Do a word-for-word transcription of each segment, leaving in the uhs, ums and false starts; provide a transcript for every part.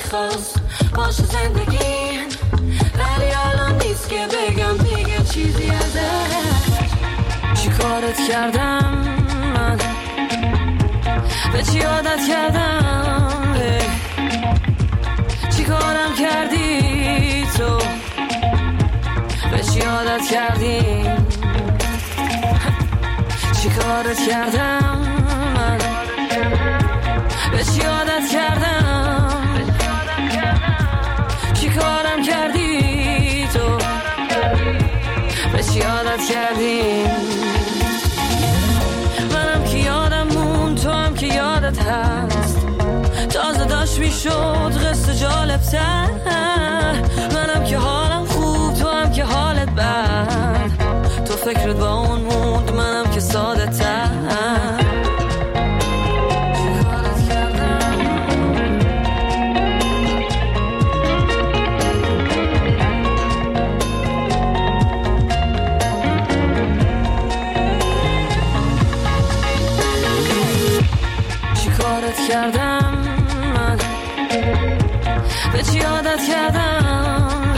میخواست باشه زندگی، ولی الان نیست که بگم دیگه چیزی ازش. چی کارت کردم من، به چی عادت کردم، چی کارم کردی تو، به چی عادت کردی، چی کارت کردم من، به چی عادت کردم، چی کارم کردی تو، به چی عادت کردی. منم که یادم مون، تو هم که یادت هست، تازه داشت میشد قصه جالب تر. منم که حالم خوب، تو هم که حالت بد، تو فکرت با اون موند، منم که ساده تر. کردم من، به چی عادت کردم،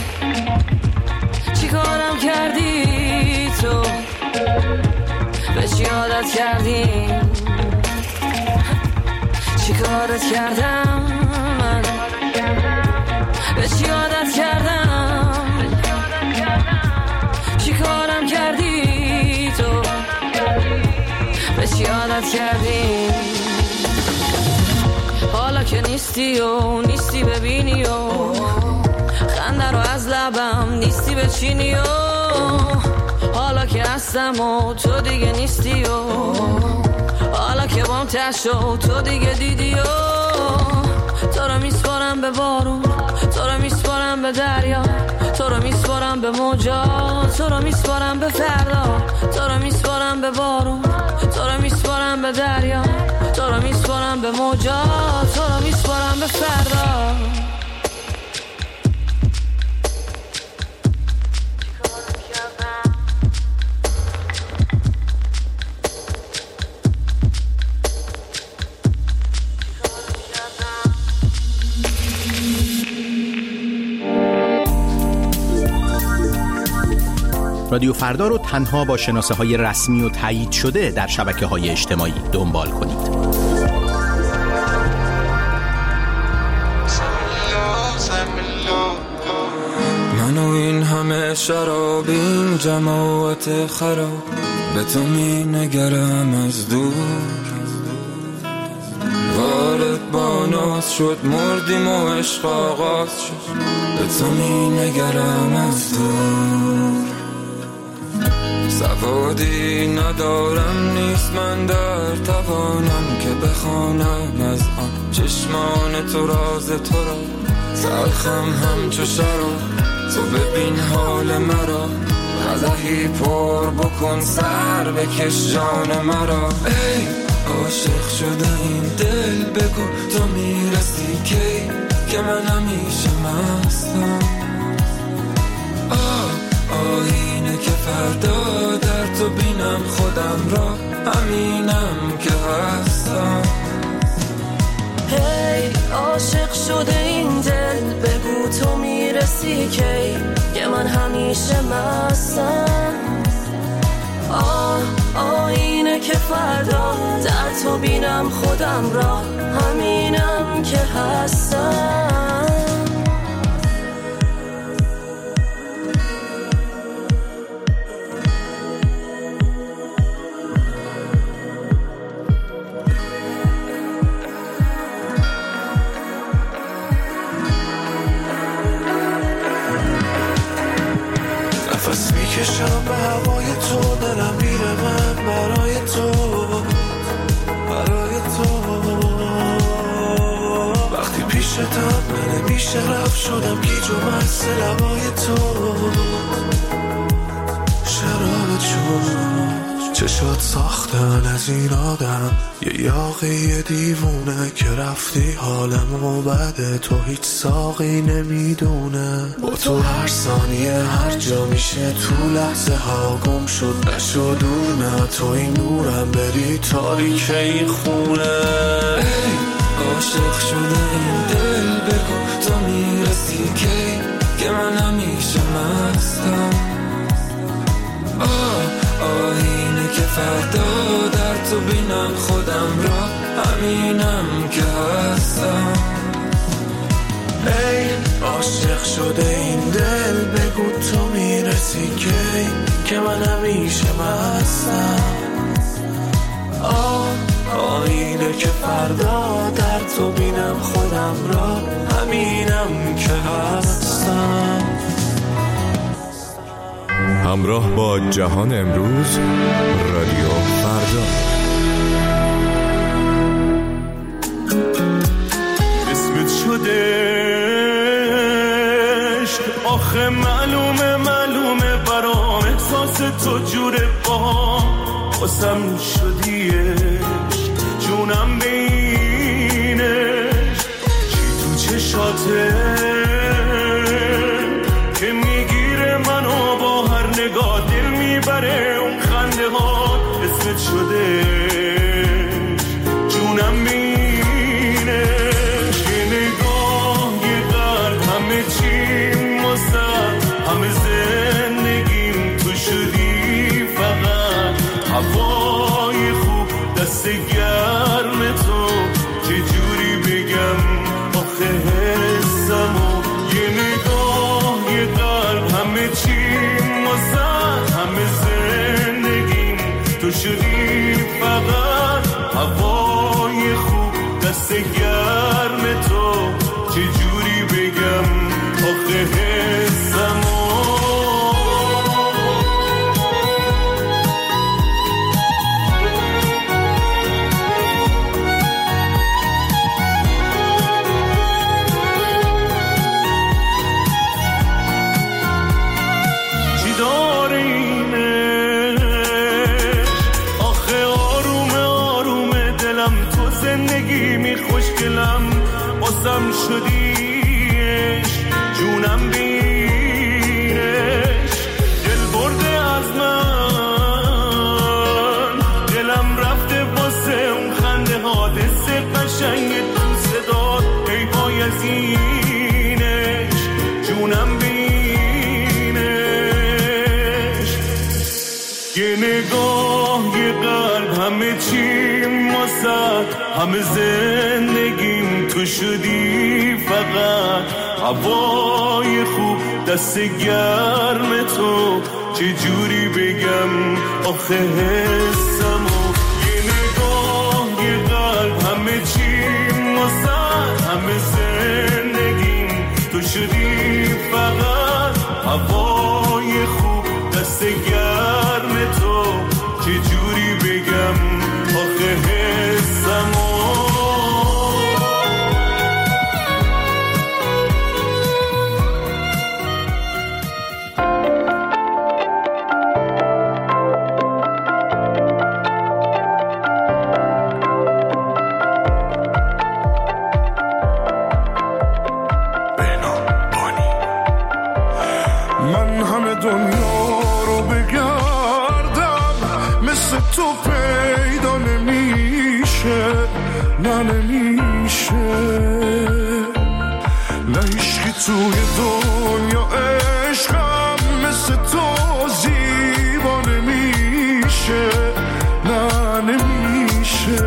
چی کارم کردی تو، به چی عادت کردی، چی کارت کردم من، به چی عادت کردم، چی کارم کردی تو، به چی عادت کردی. حالا که نیستی و نیستی ببینی و خنده رو از لبم نیستی بچینی و حالا که هستم و تو دیگه نیستی و حالا که بام تشو تو دیگه دیدی و تو رو میسپارم به بارون، تو رو میسپارم به دریا، تو رو میسپارم به موجا، تو رو میسپارم به فردا، تو رو میسپارم به بارون، تو رو میسپارم به دریا، تو رو میسپارم به موجا، تو رو میسپارم به فردا. رادیو فردا رو تنها با شناسه های رسمی و تایید شده در شبکه های اجتماعی دنبال کنید. من و این همه شراب، این جماعت خراب، به تو می نگرم از دور. وارد با ناز شد مردیم و عشق آغاز شد، به تو می نگرم از دور. سوادی ندارم نیست من در توانم که بخوانم از آن چشمان تو راز تو را. تلخم همچو شراب، تو ببین حال مرا، قدحی پر بکن سر بکش جان مرا. ای عاشق شده این دل، بگو تو میرسی کی که من همیشه مستم. آه آینه که فردا در تو بینم خودم را، همینم که هستم. هی عاشق شده این دل، بگو تو میرسی کی که من همیشه مستم. آه آینه که فردا در تو بینم خودم را، همینم که هستم. نفس میکشم به هوای تو، دلم میره من برای تو، برای تو. وقتی پیشتم من میشه رفت شدم گیج و مست لبای تو. شرابت شد چشات ساختن از این آدم، یه یاقی دیوونه که رفتی حالمو بده، تو هیچ ساقی نمیدونه. با تو هر ثانیه هر جا میشه تو لحظه ها گم شد، نشو دور نه تو این نورم، بری تاریک این خونه. ای عاشق شده این دل بگو تو میرسی کی که من همیشه مستم آه آینه که فردا در تو بینم خودم را همینم که هستم ای عاشق شده این دل بگو تو میرسی کی که من همیشه مستم آه آینه که فردا در تو بینم خودم را همینم که هستم. همراه با جهان امروز رادیو فردا. اسمت شده آخه معلومه معلومه برام احساس تو جوره با باسم شدیش جونم بینش چی تو چشاته که میگیره منو با هر نگاه دل میبره اون خنده ها اسمت شده جونم بینش یه نگاه یه قلب همه چی مستد همه زندگیم تو شدی فقط هوای خوب دست گرم تو چجوری بگم آخه حسمو یه نگاه یه قلب همه چی مستد همه زندگیم تو شدی فقط هوای خوب دست گرم تو چجوری بگم آخه حسمو چی داره اینش آخه آرومه آرومه دلم تو زندگی می خوشگلم باسم شدیش جونم بینش دل برده از من دلم رفته واسه اون خنده ها دست قشنگ تو صدات ای پای از اینش جونم بینش یه نگاه یه قلب همه چی ماسد همه زندگیم تو شدی فقط هوای خوب دست گرم تو چجوری بگم آخه حسمو یه نگاه یه قلب همه چی ماسد همه زندگیم تو شدی فقط هوای خوب دست گرم تو چجوری بگم آخه حسمو من همه دنیا رو بگردم مثل تو پیدا نمیشه نه نمیشه نه هیچکی توی دنیا عشقم مثل تو زیبا نمیشه نه نمیشه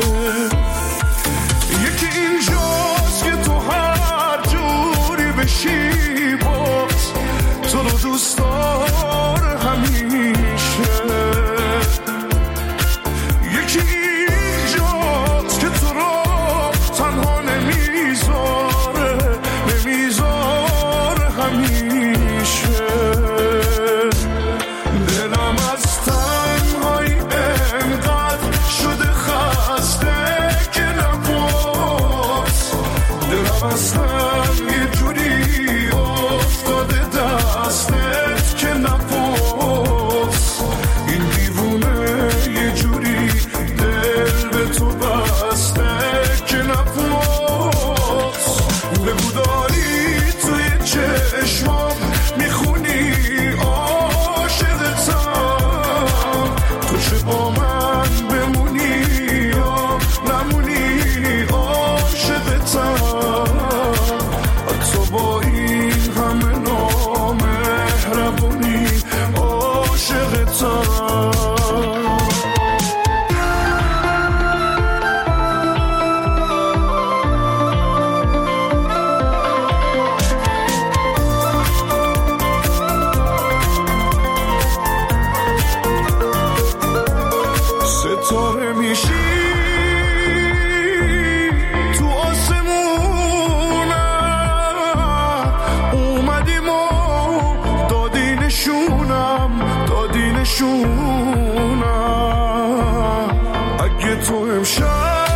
یکی اینجاست که تو هر جوری بشی باز تو رو دوست داره همیشه یکی اینجاست که تو رو تنها نمیذاره نمیذاره همیشه دلم از تنهایی انقدر شده خسته که نباز دلم از هم یه جوری افتاده دستت که نباز این دیوونه یه جوری دل به تو بسته که نباز بگو داری توی چشمام میخونی عاشقتم تو چه با من بمونی یا نمونی عاشقتم میشونم اگه تو امشب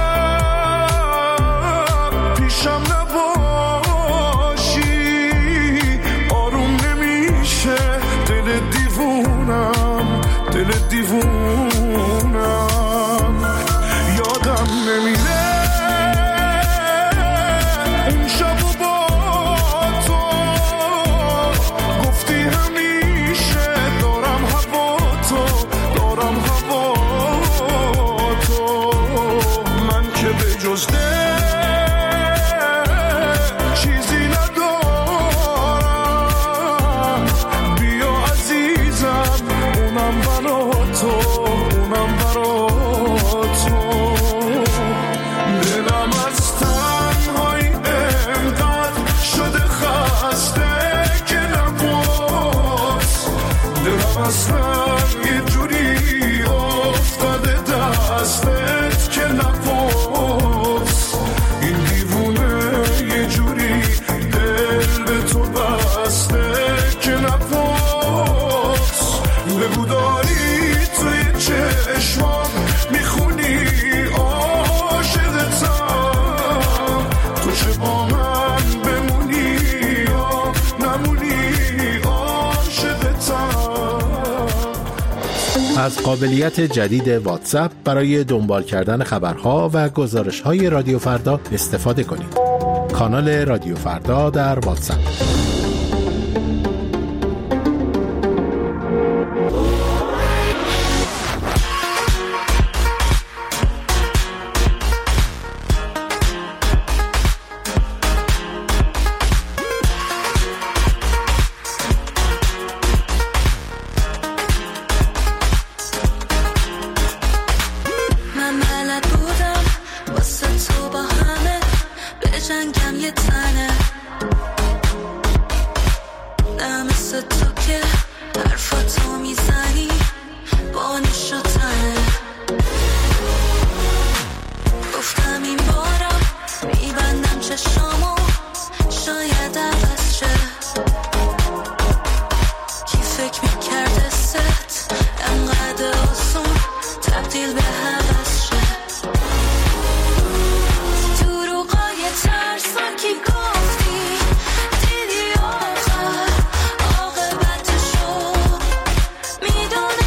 پیشم نباشی آروم نمیشه دل دیوونم دل دیوونم یادم نمیره اون شب و با تو گفتی همیشه دارم هوا تو دارم هوا تو من که به جز دل چیزی ندارم بیا عزیزم اونم برا تو اونم برا تو دلم از تنهایی انقدر شده خسته که نباز دلم اصلا یه جوری افتاده دستت که نباز این دیوونه یه جوری دل به تو بسته که نباز بگو داری توی چشمام میخونی عاشقتم تو چه با من بمونی یا نمونی عاشقتم. از قابلیت جدید واتساپ برای دنبال کردن خبرها و گزارش‌های رادیو فردا استفاده کنید. کانال رادیو فردا در واتساپ. من بلد بودم واسه تو با همه بجنگم یه تنه نه مثل تو که حرفاتو میزنی با نش و تنه گفتم این بارم میبندم چشامو شاید عوض شه کی فکر میکرده ست انقدر آسون تبدیل به هوس شه دروغای ترسناکی گفتی دیدی آخر عاقبتشو میدونم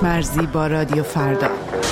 پیشمرزی با رادیو فردا.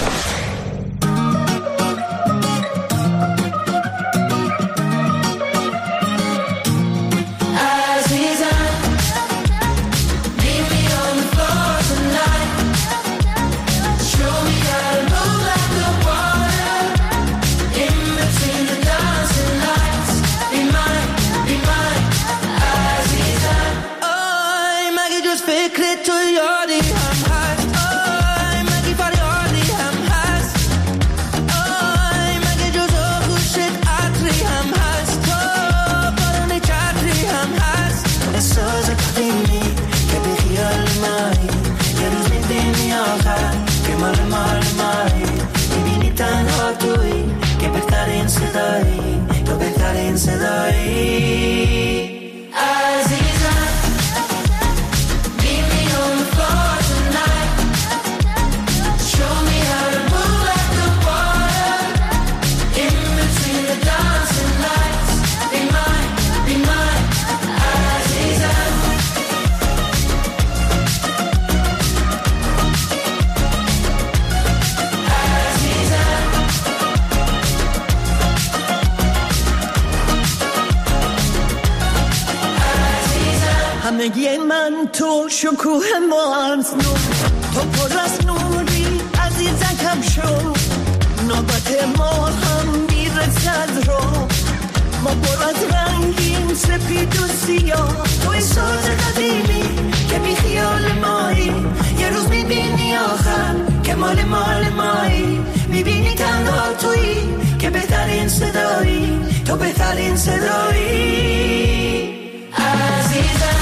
همگی من تو شکوه مارز نو، تو پر از نوری عزیزم کم شو، نوبت ما هم میرسد رو، ما پر از رنگیم سپید و سیاه، توی ساز قدیمی که بی خیال مایی، یه روز میبینی آخر که مال مال مایی، میبینی تنها تویی که بهترین صدایی، تو بهترین صدایی عزیزم.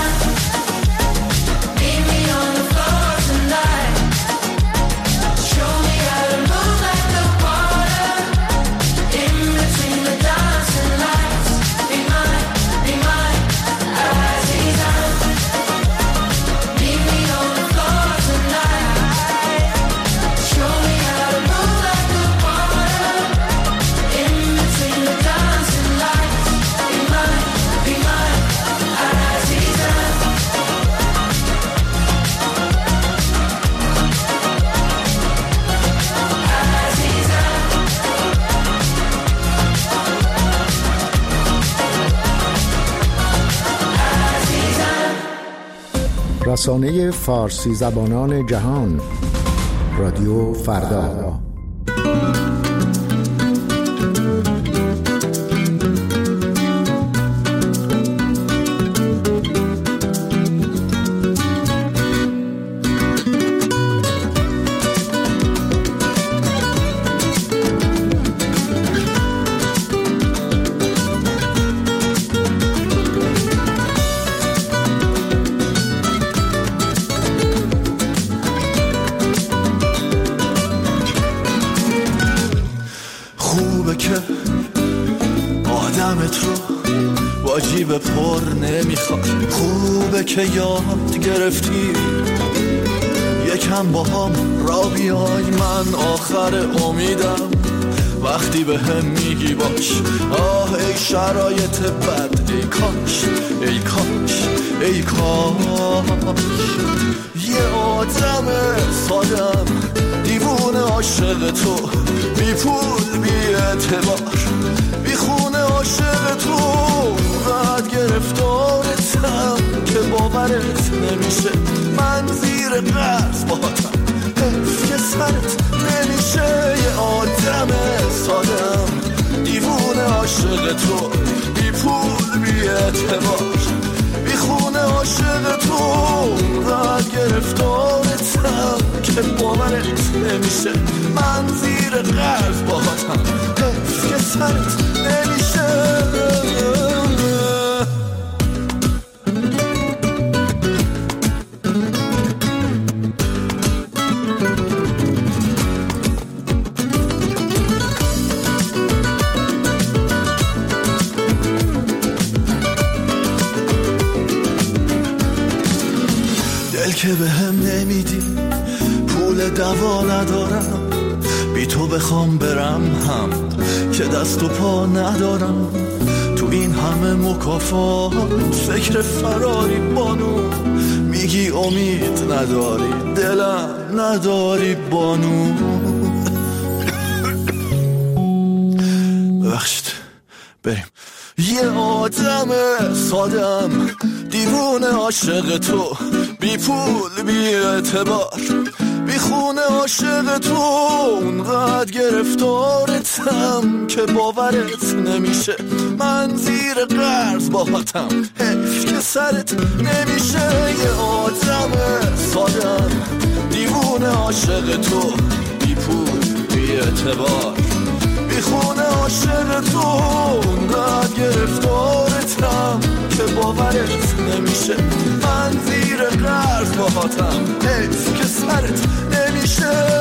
رسانه فارسی زبانان جهان، رادیو فردا. واجب پر نمیخواد، خوبه که یاد گرفتی یکم با هم را بیای، من آخر امیدم وقتی به هم میگی باش. آه ای شرایط بد، ای کاش ای کاش ای کاش یه آدم سادم دیوونه عاشق تو، بی پول بی اعتبار بی خونه عاشق تو، بعد گرفتارتم که باورت نمیشه، من زیر قرض باهاتم حیف که سرت نمیشه. یه آدم سادم دیوونه عاشق تو، بی پول بی اعتبار بی خونه عاشق تو، بعد گرفتارتم که باورت نمیشه، من زیر قرض باهاتم حیف که سرت نمیشه. دل که به هم نمیدی، پول دوا ندارم، بی تو بخوام برم هم که دست و پا ندارم، تو این همه مکافات فکر فراری بانو میگی امید نداری، دلم نداری بانو. ببخشید بریم. یه آدم سادم دیوونه عاشق تو، بی پول بی اعتبار بی خونه عاشق تو، اونقدر گرفتارتم که باورت نمیشه. من زیر قرض باهاتم، حیف که سرت نمیشه. یه آدم سادم دیوونه عاشق تو، بی پول بی اعتبار بی خونه عاشق تو، اونقدر گرفتارتم که باورت نمیشه. من زیر قرض باهاتم، حیف که سرت نمیشه.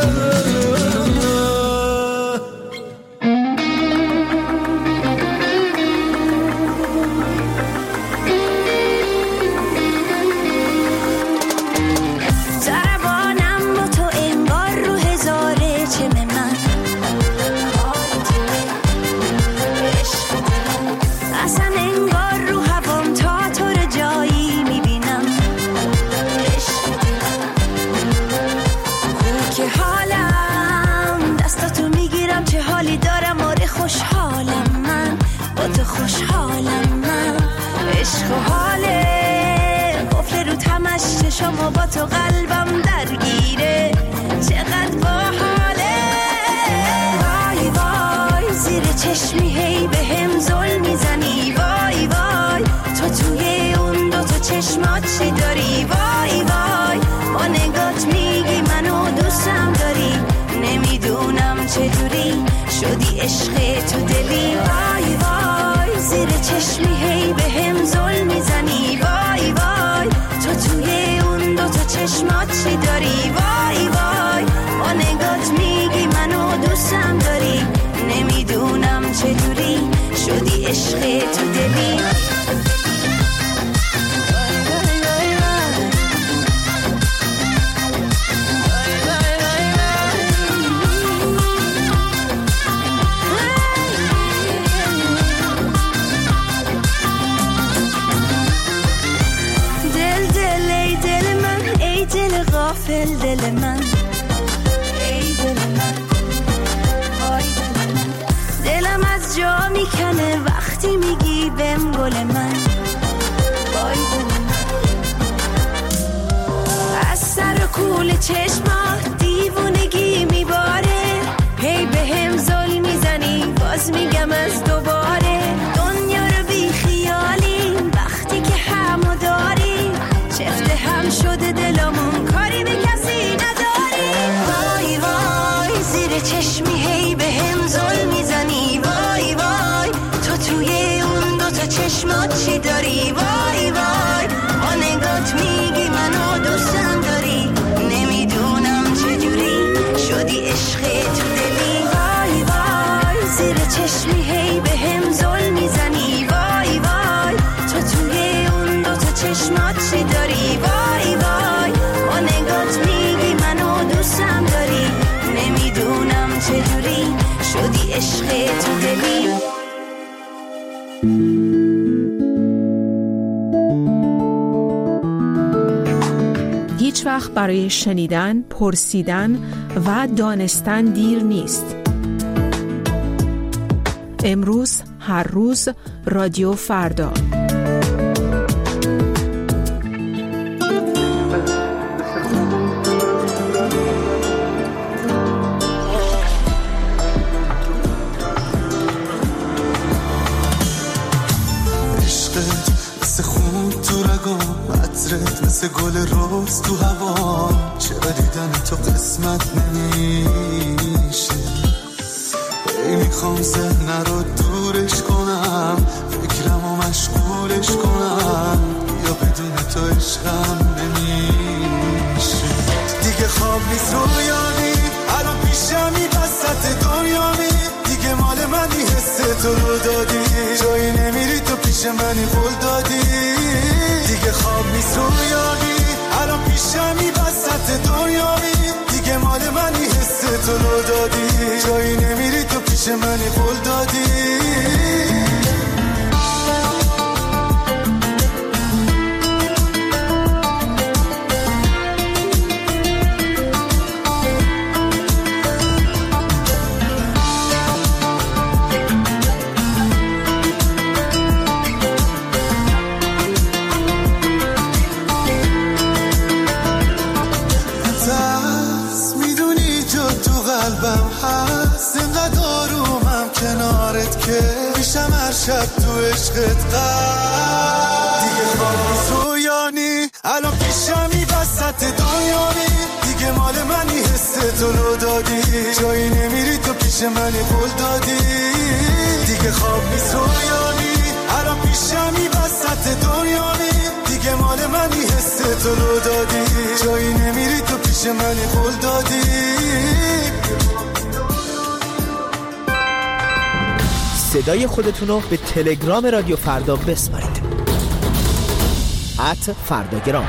شما با تو قلبم درگیره، چقدر باحاله. وای وای زیر چشمی هی به هم ظلم میزنی، وای وای تو توی اون دو تا چشمات چی داری؟ وای وای با نگات میگی منو دوستم داری، نمیدونم چجوری شدی عشق تو دلی. وای وای زیر چشمی هی به هم ظلم میزنی، وای وای تو توی دو تا چشمات چی داری؟ وای وای با نگات میگی منو دوستم داری، نمیدونم چجوری شدی عشق تو دلی. غافل دل من، ای دل من، وای دل من. دلم از جا میکنه وقتی میگی بهم گل من، وای دل من. از سر و کول چشمات دیوونگی میباره، هی بهم ظلم میزنی باز میگم از دوباره. دنیا رو بی خیالی وقتی که همو داری، چفت هم شده دلمون کاری به کسی نداری. وای وای زیر چشمی هی به هم ظلم میزنی، وای وای تو توی اون دو تا چشمات چی داری؟ وای وای با نگات میگی منو دوستم داری، نمیدونم چجوری شدی عشق تو دلی. وای وای زیر چشمی هی به هم ظلم میزنی، وای وای تو توی اون دو تا چشمات چی داری؟ وای وای با نگات میگی منو دوستم داری، نمیدونم چجوری شدی عشق تو دلی. هیچ وقت برای شنیدن، پرسیدن و دانستن دیر نیست. امروز، هر روز، رادیو فردا. مثل گل روز تو هوا، چرا دیدن تو قسمت نمیشه؟ ای میخوام ذهن رو دورش کنم، فکرمو مشغولش کنم، یا بدون تو عشقم نمیشه. دیگه خواب نیست رویانی، الان پیشمی وسط دنیایی، دیگه مال منی حس تو رو دادی، جایی نمیری تو پیش منی قول دادی. دیگه خواب نیست رویایی، الان پیشمی وسط دنیایی، دیگه مال منی حس تو رو دادی، جایی نمیری تو پیش منی قول دادی. شب تو عشقت قد دیگه خواب نیست رویانی الان پیشمی وسط دنیایی دیگه مال منی حس تو رو دادی جایی نمیری تو پیش منی قول دادی دیگه خواب نیست رویانی الان پیشمی وسط دنیایی دیگه مال منی حس تو رو دادی جایی نمیری تو پیش منی قول دادی صدای خودتون رو به تلگرام رادیو فردا بسپارید ات فرداگرام.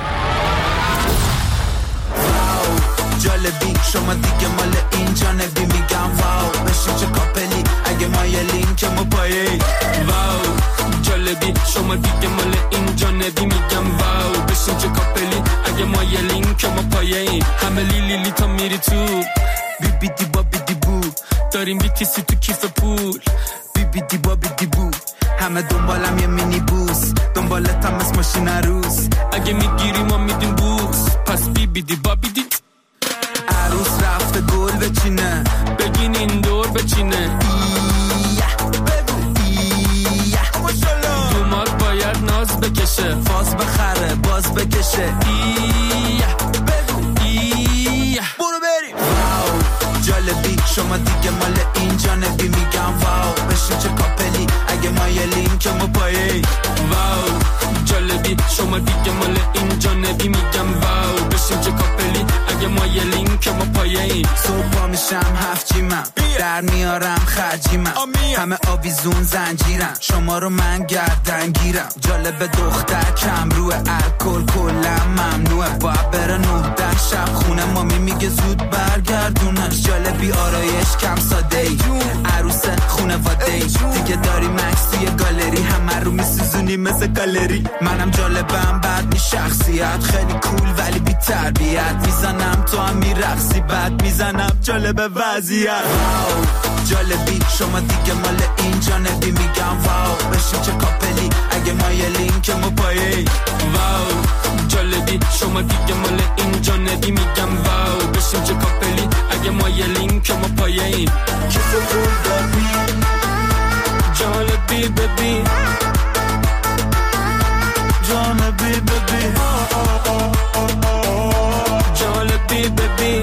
جالبی شما دیگه مال این جانبی میگم واو بشین چه کاپلی اگه مایلین که ما پایه واو جالبی شما دیگه مال این جانبی میگم واو بشین چه کاپلی اگه مایلین که ما پایه همه لیلی لی تا میری تو بی بی دی با بی دی بو داریم بی تی سی تو کیف پول بی بی دی با بی دی بو همه دنبالم یه مینی بوس دنبالت هم از ماشین عروس اگه میگیری ما میدیم بوس پس بی بی دی با بی دی عروس رفته گل بچینه بگین این دور بچینه ایه بگو ایه دومات باید ناز بکشه فاز بخره باز بکشه ایه بگو ایه برو بریم واو جالبی شما دیگه مال این جانبی میگم واو بشین چه کاپلی اگه مایلین که ما پایه واو جالبی شما دیگه مال این جانبی میگم واو بشین چه کاپلی اگه مایلین که ما پایه این صبح میشم هفت جیمم در میارم خرجیمم همه آویزون زنجیرم شما رو من گردن گیرم جالب دختر کم روی الکل کلم ممنوعه باید بره نه ده شب خونه مامی میگه زود برگردونش جالبی آرایش کم ساده ای عروس خونواده ای دیگه داری مکس توی گالری همه رو میسوزونی مثل گالری منم جالبم بعد می شخصیت خیلی کول ولی بی تربیت میزنم تو هم میرقصی بعد میزنم جالب وضعیت جالبی شما دیگه مال این جانبی میگم واو بشین چه کاپلی اگه مایلین که ما پایه واو جالبی شما دیگه مال این جانبی میگم واو بشین چه کاپلی اگه مایلین که ما پایه کسو پول دادی جالبی ببین جالبی ببین جالبی ببین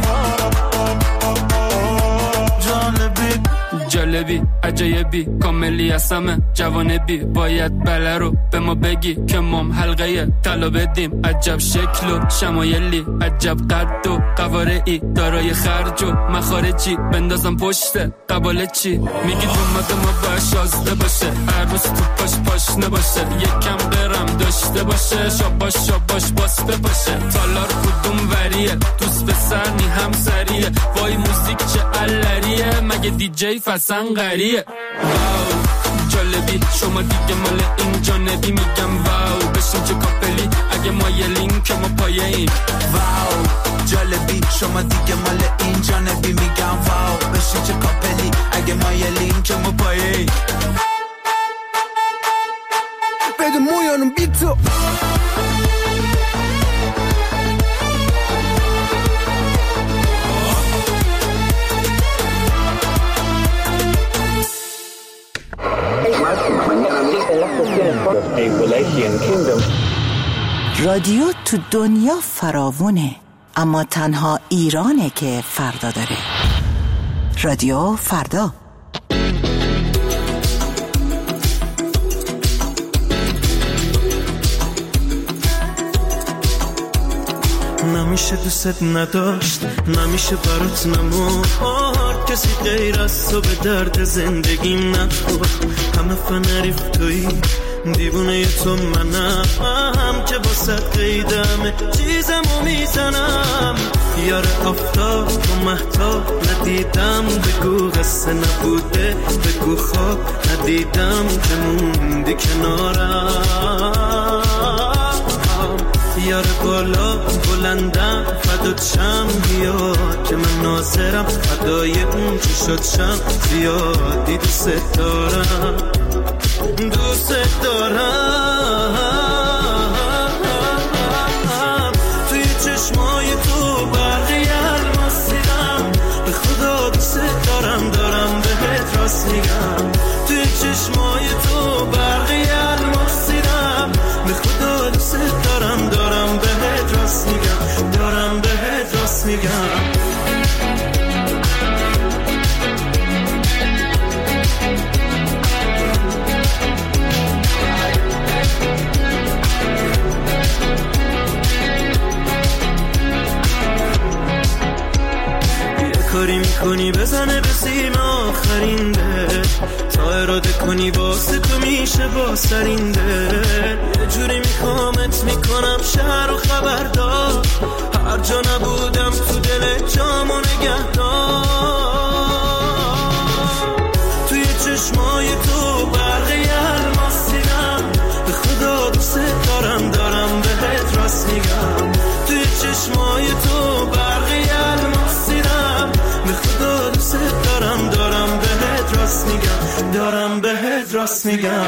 جالبی جالبی عجایبی کاملی هستمه جوانبی باید بله رو به ما بگی که مام حلقه طلا بدیم عجب شکل و شمایلی عجب قد و قوارعی دارای خرج و مخارجی بندازم پشت قباله چی میگی دومت ما باید شازده باشه عروس تو پاش پاش نباشه یکم قرم داشته باشه شاباش شاباش باسته باشه تالار کدوم وریه دوست پسر نی هم سریه وای موزیک چه علریه مگه دی جی فسن قریه واو جالبی شما دیگه مال این جانبی میگم واو بشین چه کاپلی اگه مایلین که ما پایه این واو جالبی شما دیگه مال این جانبی میگم واو بشین چه کاپلی اگه مایلین که ما پایه این بده مویانم بی تو رادیو تو دنیا فراوونه اما تنها ایرانه که فردا داره. رادیو فردا. نمیشه دوست نداشت نمیشه برات نمورد کسی غیر از تو به درد زندگیم نخورد همه فنریف توی دیوونه تو منم که با صد قیدم چیزمو میزنم یار آفتاب و مهتاب ندیدم بگو قصه نبوده بگو خواب ندیدم که موندی کنارم یار بالا بلندم فدات شم بیا که من ناظرم فدای اون چی شد شم زیادی دوست دارم دوست دارم توی چشمای تو برقی الماس دیدم به خدا دوست دارم دارم بهت راست میگم توی چشمای تو کنی بزنه به سیم آخرین دل، تا اراده کنی واسه تو میشه با سرین دل. یه جوری میکامت میکنم شهر و خبردار، هر جا نبودم تو دل جامو نگهدار. توی چشمای تو برقی الماس دیدم، به خدا دوست دارم دارم بهت راست میگم. توی چشمای تو برقی الماس دیدم، به خدا دوست دارم دارم بهت راست میگم، دارم بهت راست میگم.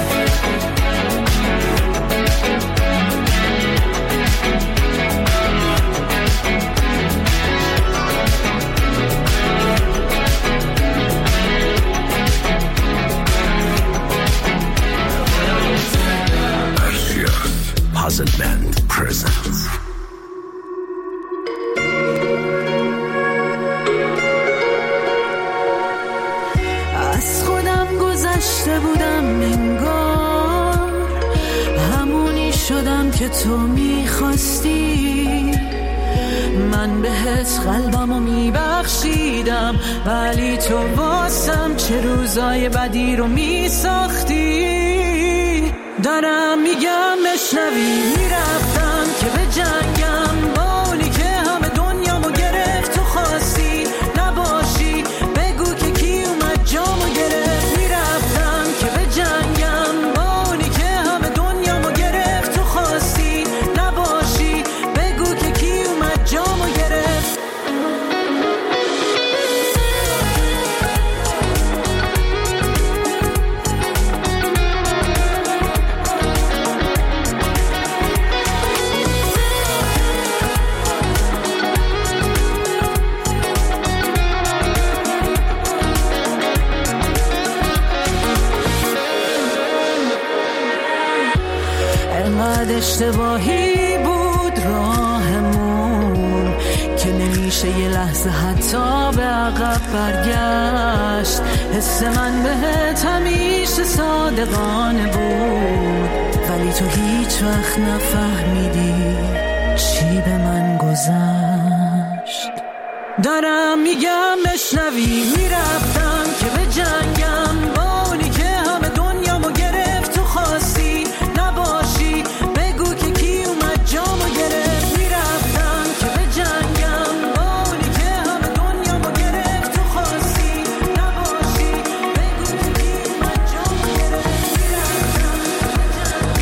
Puzzle Band presents. از خودم گذشته بودم انگار، همونی شدم که تو میخواستی. من بهت قلبمو میبخشیدم، ولی تو واسم چه روزای بدی رو میساختی. دارم میگم بشنوی، میرفتم که به جنگم با اونی که همه دنیامو گرفت. تو خواستی نباشی، بگو که کی اومد جامو گرفت. میرفتم که به جنگم با اونی که همه دنیامو گرفت. تو خواستی نباشی، بگو که کی اومد جامو گرفت. اشتباهی بود راهمون که نمیشه یه لحظه حتی به عقب برگشت. حس من بهت همیشه صادقانه بود، ولی تو هیچ وقت نفهمیدی چی به من گذشت. دارم میگم بشنوی، میرفتم که به جنگم با اونی که همه دنیامو گرفت. تو خواستی نباشی، بگو که کی اومد جامو گرفت. میرفتم که به جنگم با اونی که همه دنیامو گرفت. تو خواستی نباشی، بگو که کی اومد جامو گرفت. میرفتم که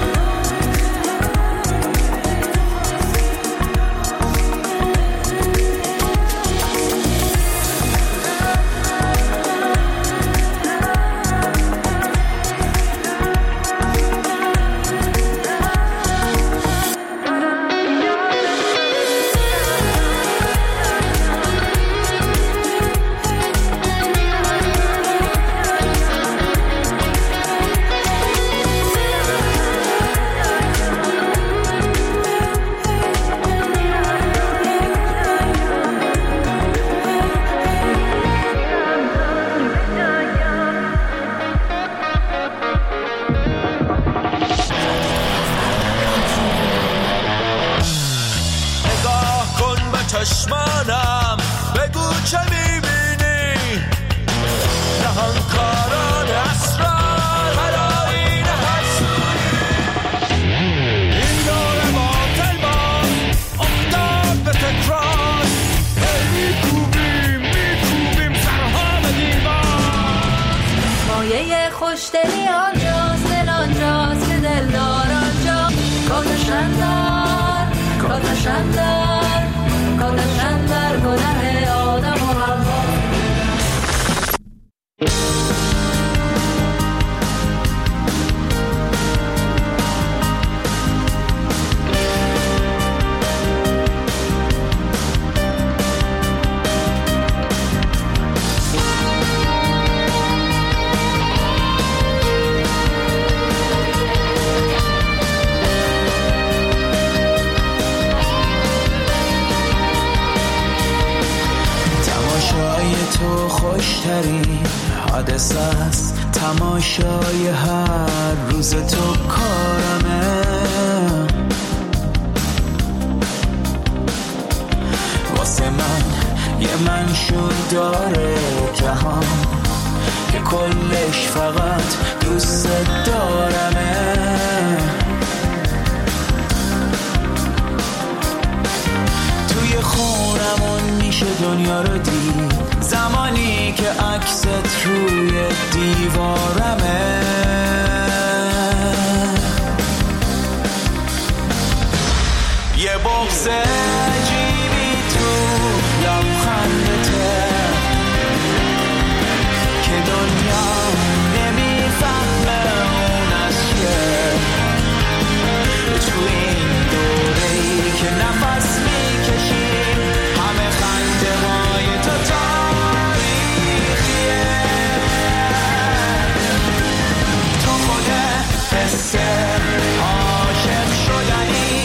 چشمانم، بگو چه میبینی. نهانکاران اسرار هرائین حسودی، این دور باطل باز افتاد به تکرار. میکوبیم میکوبیم سرها به دیوار. مایه خوشدلی آنجاست، دل آنجاست که دلدار آنجا. کاتشندر کاتشندر کاتشندر گناه آدم و حوا. تو خوشترین حادثه است، تماشای هر روز تو کارمه. واسه من یه منشور داره جهان که کلش فقط دوست دارمه. توی خونمون میشه دنیا رو دید زمانی که عکست روی دیوارمه. یه بغض عجیبی تو لبخندته که دنیا نمیفهمه اون از چیه. تو این دوره‌ای که نفس میکشیم همه خنده های تو تاریخیه. تو خود حس عاشق شدنی،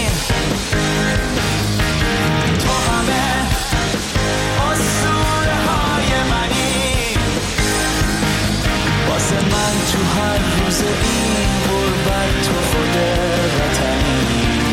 تو همه اسطوره های منی. واسه من تو هر روز این غربت تو خود وطنی.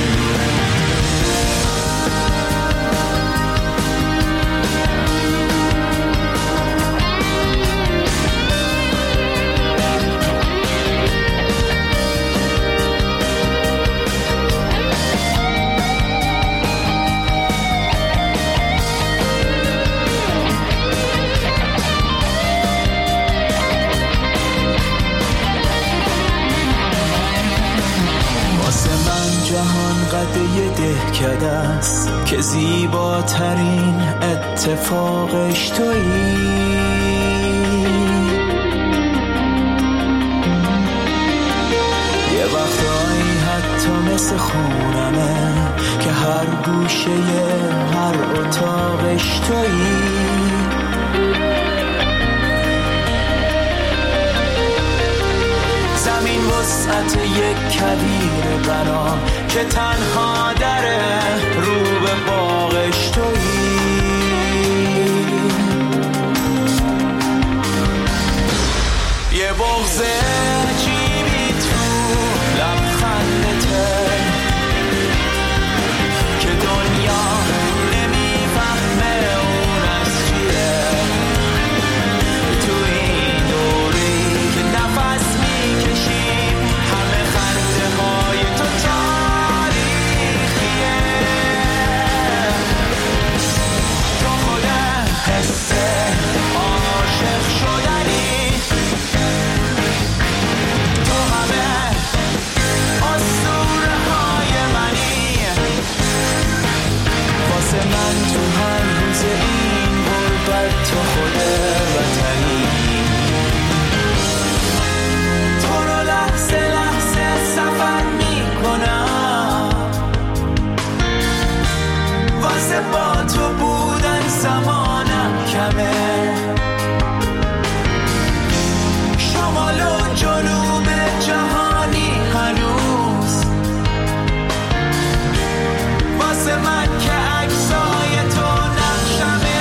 قده دهکده است که زیباترین اتفاقش تویی. یه وقتایی حتی مثل خونمه که هر گوشه هر اتاقش تویی. زمین وسعت یک کویر برام که تنها دره رو به باغش تویی. یه بغض عجیبی تو لبخندته که دنیا نمیفهمه اون از چیه. تو این دوری که نفس میکشیم همه خنده های تو تاریخیه. تو خود حس عاشق شدنی، تو همه اسطوره های منی. واسه من تو هر روز این غربت تو خود وطنی. تو رو لحظه لحظه سفر میکنم واسه با تو بودن زمانم کمه. شمال و جنوب جهانی هنوز واسه من که عکسای تو نقشمه.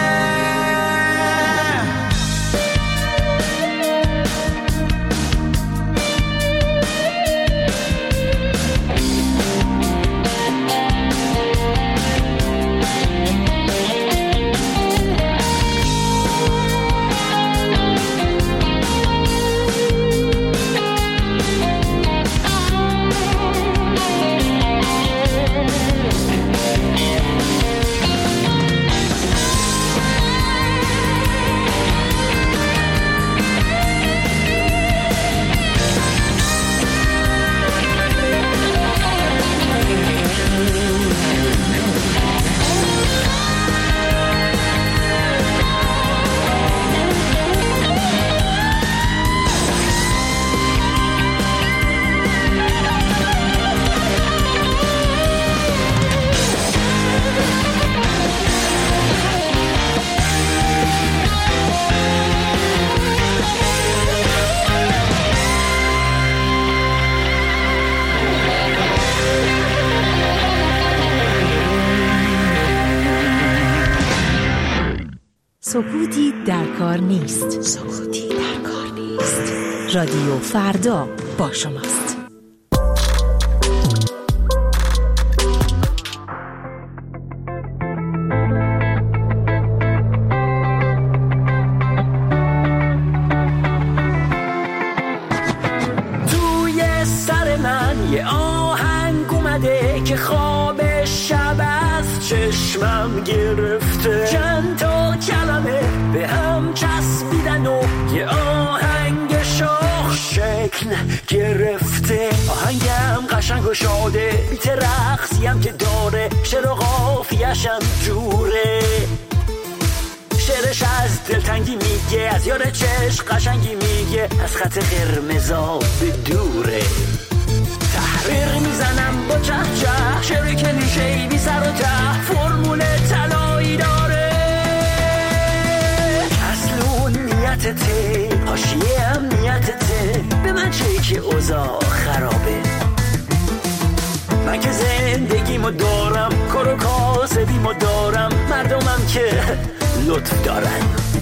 سکوتی در کار نیست. سکوتی در کار نیست. رادیو فردا با شماست. خواب شب از چشمم گرفته، چند تا کلمه به هم چسبیدن و یه آهنگ شاخ شکل گرفته. آهنگم قشنگ و شاده، بیت رقصیم که داره، شعر و قافیه‌شم جوره. شعرش از دلتنگی میگه، از یار چشم قشنگی میگه، از خط قرمزا به دوره. تحریر میزنم با چه چه، شعر کلیشه‌ای بی سر و ته، فرمول طلایی داره. اصل نیتته، حاشیه هم نیتته، به من چه که اوضاع خرابه. من که زندگیمو دارم، کار و کاسبیمو دارم، مردمم که لطف دارن.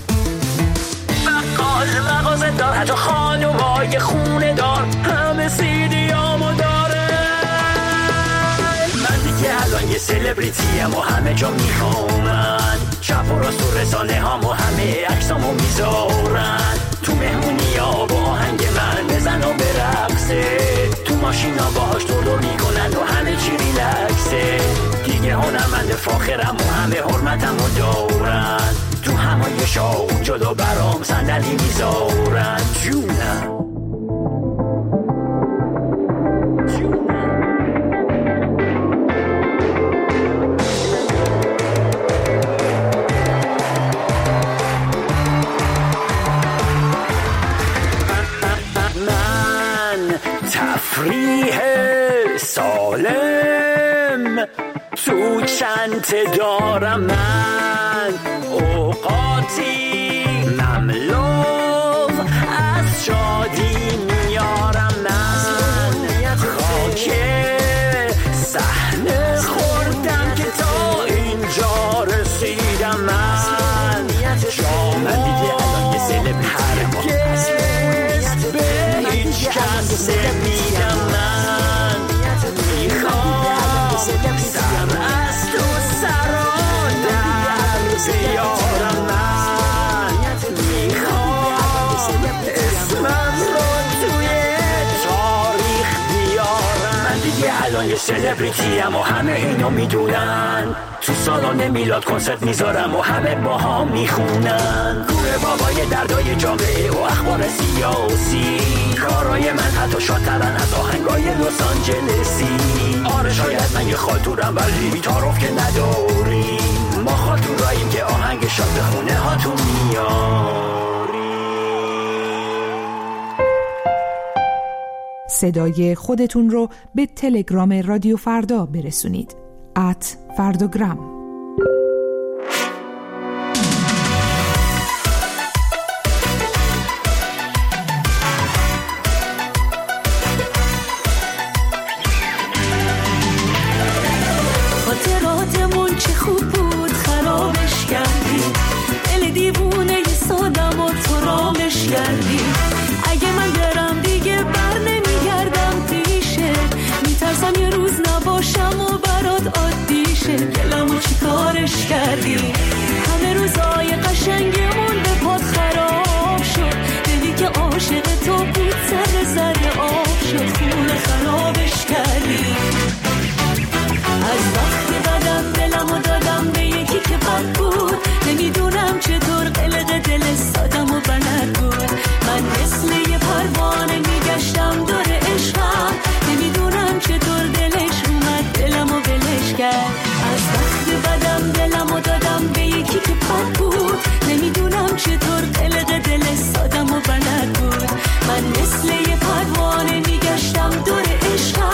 بقال مغازه دار، حتی خانومای خونه دار، همه سیدیامو داره. من دیگه الان یه سلبریتیم و همه جا میخوامن، چپ و راست و رسانه هامو همه عکسامو میذارن. تو مهمونی ها با آهنگ من بزن و برقصه، تو ماشینا باهاش دور میکنن و همه چی ریلکسه. دیگه هنرمند فاخرم و همه حرمتم و دارن، تو همایشا جدا برام صندلی میذارن. جونم تفریح سالم تو چند دارم، من اوقاتی مملو از شادی میارم. من خاک صحنه خوردم که تا اینجا رسیدم. من من دیگه الان یه سلبریتیم، هرگز به هیچ کس نمیگم. من میخوام سر از تو سران در بیارم. من میخوام اسمم رو توی تاریخ بیارم. من دیگه الان یه سلبریتیم و همه اینو میدونن، تو سالن میلاد کنسرت میذارم و همه با هم میخونن. کوره بابای دردای جامعه و اخبار سیاسی، کارای من حتی شادترن از آهنگای لس آنجلسی. آره شاید من یه خاطورم ولی تعارف که نداری، ما خاطوراییم که آهنگ شاد به خونه هاتون میاری. صدای خودتون رو به تلگرام رادیو فردا برسونید. ات فردوگرام. خاطراتمون چه خوب بود خرابش کردی، دل دیوونه ی سادم و تو رامش کردی. اگه من برم دیگه بر نمیگردم پیشه، میترسم یه روز نباشم و برات عادی شه. گلمو چی کارش کردی، همه روزای قشنگمون به پات خراب شد. دلی که عاشق تو بود سر زر آب شد، خونه خرابش کردی. از وقت بدم دلمو دادم به یکی که بد بود، نمیدونم چطور قلق دل سادم و بلد بود. من مثل یه پروانه میگشتم دور عشقم، نمیدونم چطور دلش اومد دلمو بلش کرد. از وقت بدم دلمو دادم به یکی که بد بود، نمیدونم چطور قلق دل سادم و بلد بود. من مثل یه پروانه میگشتم دور عشقم،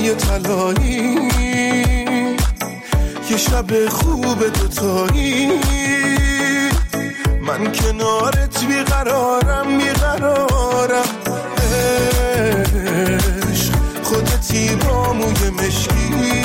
موهای طلایی، یه شب خوب دوتایی، من کنارت بیقرارم بیقرارم. عشق خودتی با موی مشکی،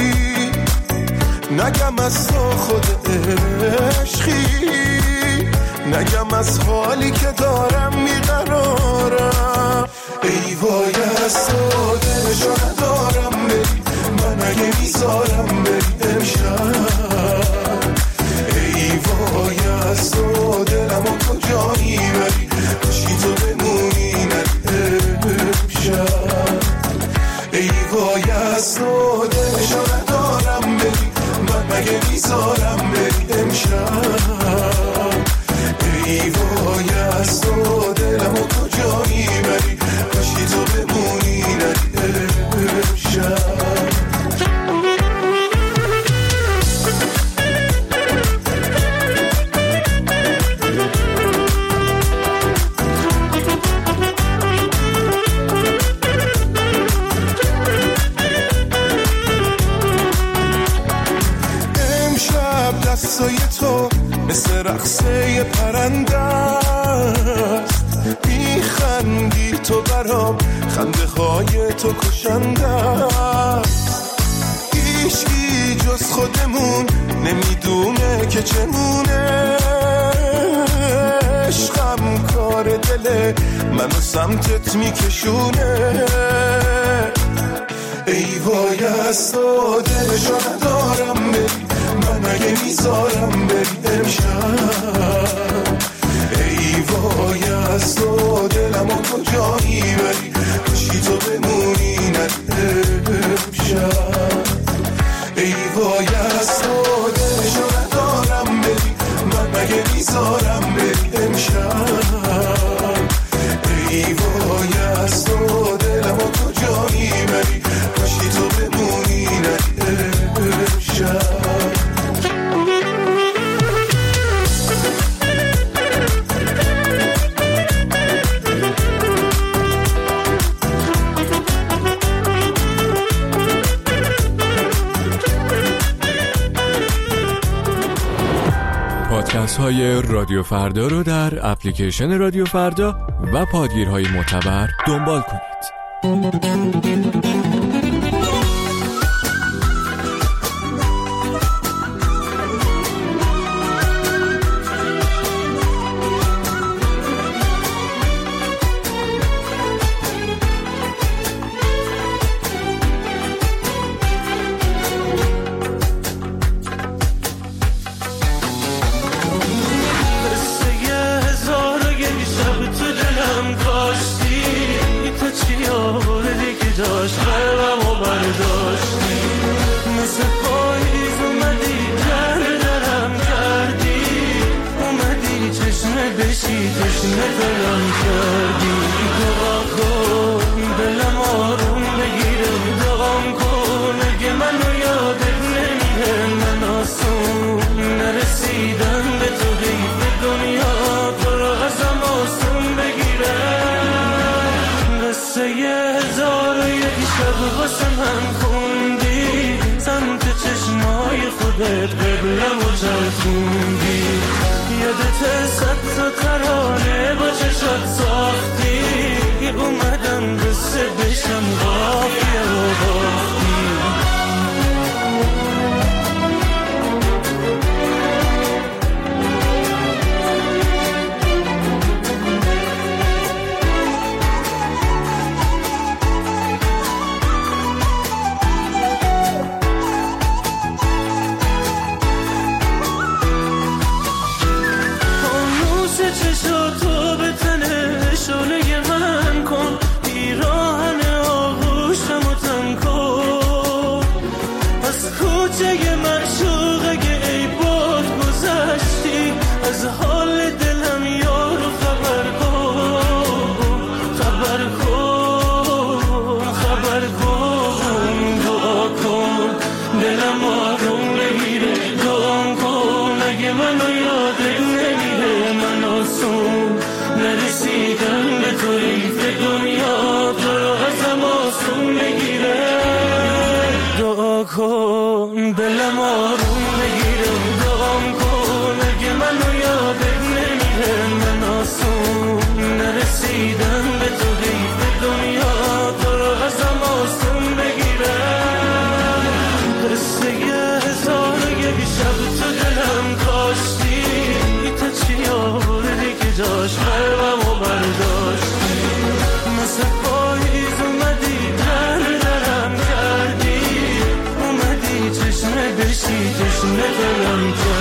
نگم از تو خود عشقی، نگم از حالی که دارم بیقرارم. ای وای از تو دلشو ندارم بری، من اگه میذارم بری امشب. ای وای از تو دلمو کجا میبری، کاشی تو بمونی نری امشب. ای وای از تو دلشو ندارم بری، من مگه میذارم بری امشب. ای وای از تو دلمو کجا میبری، کاشی تو بمونی نری امشب. دستای تو مثل رقصه پرنده است، میخندی تو برام، خنده های تو کشنده است. هیچکی جز خودمون نمیدونه که چمونه، عشقم کار دله منو سمتت میکشونه. ای وای از تو دلشو ندارم بری، من اگه میذارم بری امشب. ای وای از تو دلمو کجا میبری، کاشی تو بمونی نری امشب. ای وای از تو دلشو ندارم بری، من اگه میذارم بری امشب. ای وای از تو دلمو کجا میبری، کاشی تو بمونی نری امشب. پادکست های رادیو فردا رو در اپلیکیشن رادیو فردا و پادگیرهای معتبر دنبال کنید. قبلم و چرخوندی، یادت صد تا ترانه با چشات ساختی، اومدم قصه بشم قافیه و باختی. نرسیدن به توی دنیا تو رو ازم آسون بگیره. کن دلم آروم بگیره دعام کن اگه منو یادت نمیره من آسون نرسیدم به تو حیف دنیا تو رو ازم آسون بگیره قصه هزار یک شب تو دلم کاشتی تا چی آوردی که جاش قلبمو برداشتی مثل پاییز اومدی در درم کردی اومدی چشمه بشی چشمه دلم کردی